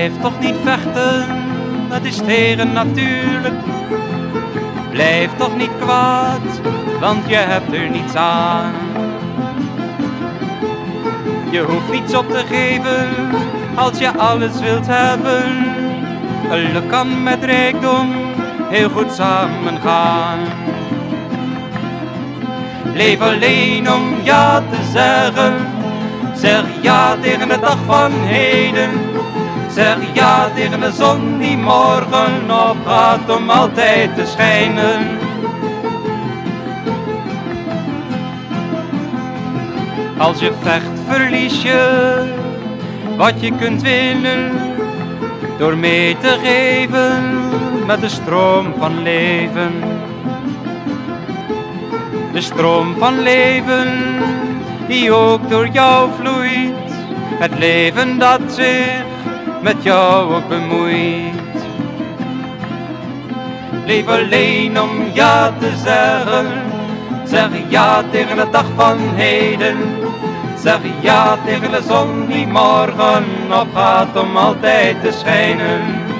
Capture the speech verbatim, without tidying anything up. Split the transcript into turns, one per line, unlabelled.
Blijf toch niet vechten, het is tegen natuurlijk. Blijf toch niet kwaad, want je hebt er niets aan. Je hoeft niets op te geven, als je alles wilt hebben. Geluk kan met rijkdom heel goed samengaan. Leef alleen om ja te zeggen. Zeg ja tegen de dag van heden. Zeg ja tegen de zon die morgen opgaat om altijd te schijnen. Als je vecht verlies je wat je kunt winnen, door mee te geven met de stroom van leven. De stroom van leven die ook door jou vloeit. Het leven dat zich met jou ook bemoeit. Leef alleen om ja te zeggen. Zeg ja tegen de dag van heden. Zeg ja tegen de zon die morgen opgaat om altijd te schijnen.